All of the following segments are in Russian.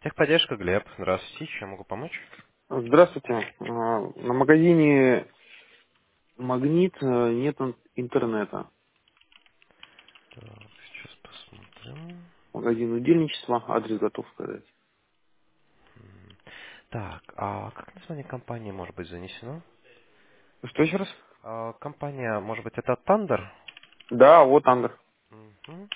Техподдержка, Глеб. Здравствуйте. Чем могу помочь? Здравствуйте. На магазине «Магнит» нет интернета. Так, сейчас посмотрим. Магазин удельничества, адрес готов сказать. Так, а как название компании может быть занесено? Что еще раз? Компания, может быть, это Thunder? Да, вот Андер. Мгм.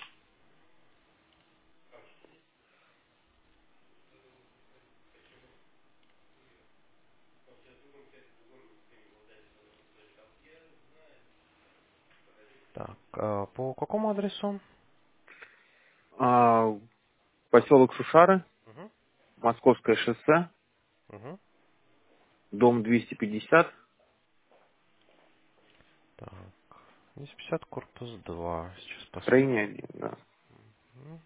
Так, по какому адресу? Поселок Шушары, Мгм. Московское шоссе, Мгм. дом 250, Так, 250, корпус 2. Сейчас строение посмотрим. 1, да. Мгм.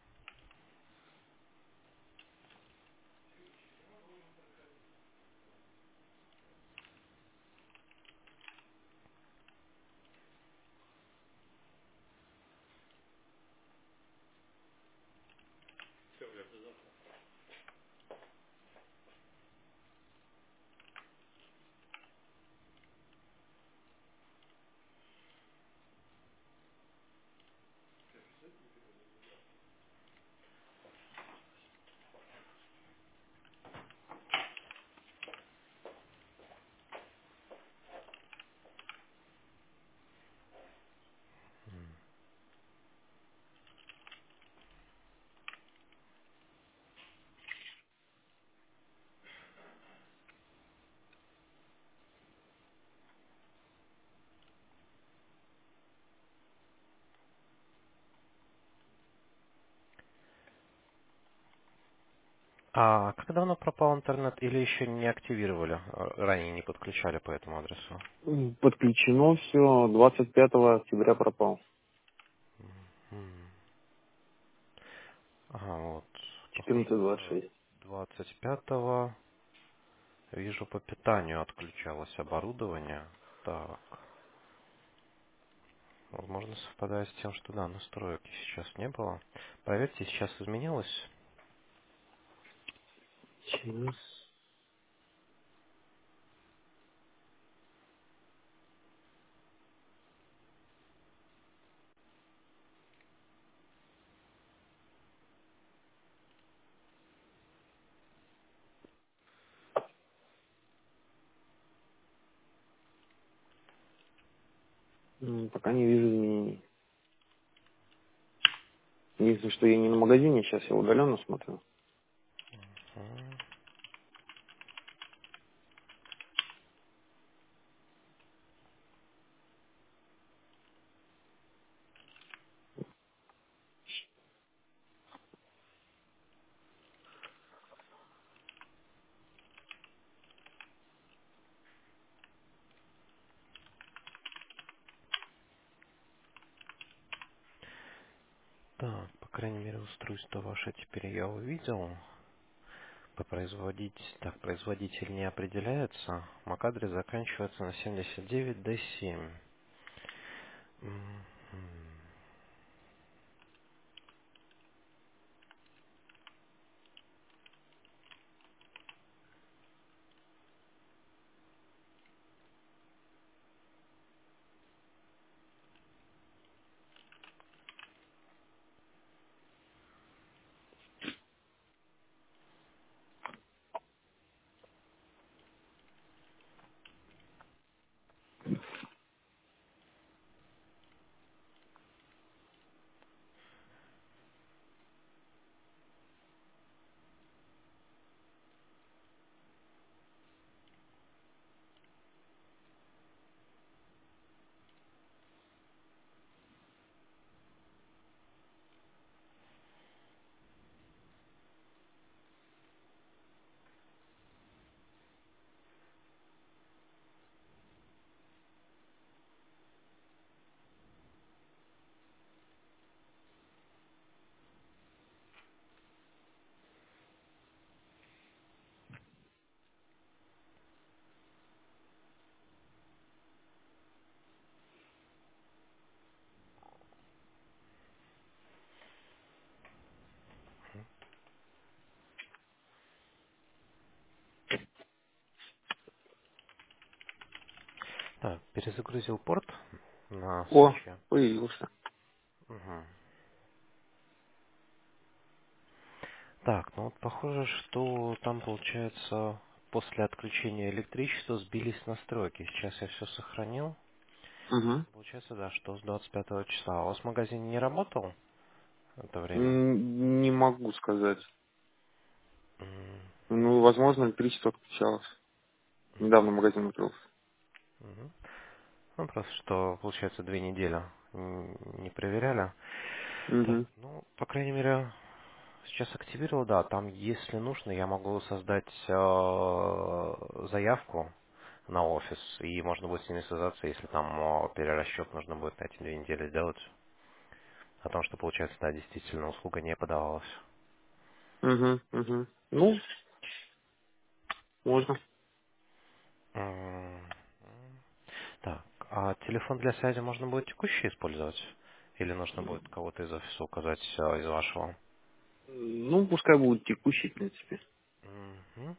А как давно пропал интернет или еще не активировали? Ранее не подключали по этому адресу? Подключено все, 25 октября пропал. М. Ага, вот. Похоже, было 14:26. 25-го. Вижу, по питанию отключалось оборудование. Так, возможно, совпадает с тем, что да, настроек сейчас не было. Проверьте, сейчас изменилось. Сейчас. Пока не вижу изменений. Единственное, что я не на магазине, сейчас я удаленно смотрю. М. Так, по крайней мере, устройство ваше теперь я увидел. Так, производитель не определяется. MAC-адрес заканчивается на 79D7. Мгм. Так, перезагрузил порт на О, свече. появился. Мгм. Так, ну вот похоже, что там получается после отключения электричества сбились настройки. Сейчас я все сохранил. Угу. Получается, да, что с 25 числа. А у вас магазин не работал в это время? Не могу сказать. М, Ну, возможно, электричество отключалось. Недавно магазин открылся. мгм. Ну, просто что, получается, 2 недели не проверяли. Так, Угу. ну, по крайней мере, сейчас активировал, да, там, если нужно, я могу создать заявку на офис, и можно будет с ними связаться, если там перерасчет нужно будет на эти 2 недели сделать, о том, что, получается, да, действительно, услуга не подавалась. Угу. Угу. Ну, можно. М, Так, а телефон для связи можно будет текущий использовать? Или нужно будет кого-то из офиса указать из вашего? Ну, пускай будет текущий, в принципе. Мгм.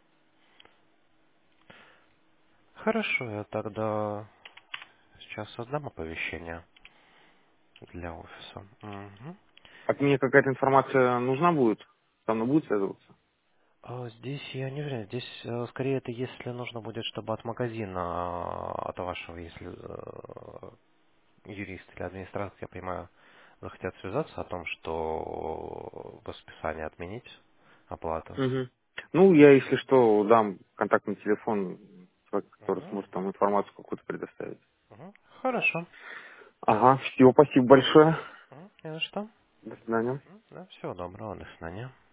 Хорошо, я тогда сейчас создам оповещение для офиса. Мгм. От меня какая-то информация нужна будет? Со мной будет связываться? Здесь я не уверен. Здесь скорее это если нужно будет, чтобы от магазина, от вашего, если юрист или администратор, я понимаю, захотят связаться о том, что в расписании отменить оплату. Угу. Ну, я, если что, дам контактный телефон человека, который Мгм. сможет там информацию какую-то предоставить. Мгм. Хорошо. Ага, все, спасибо большое. Не за что. До свидания. Да, всего доброго, до свидания.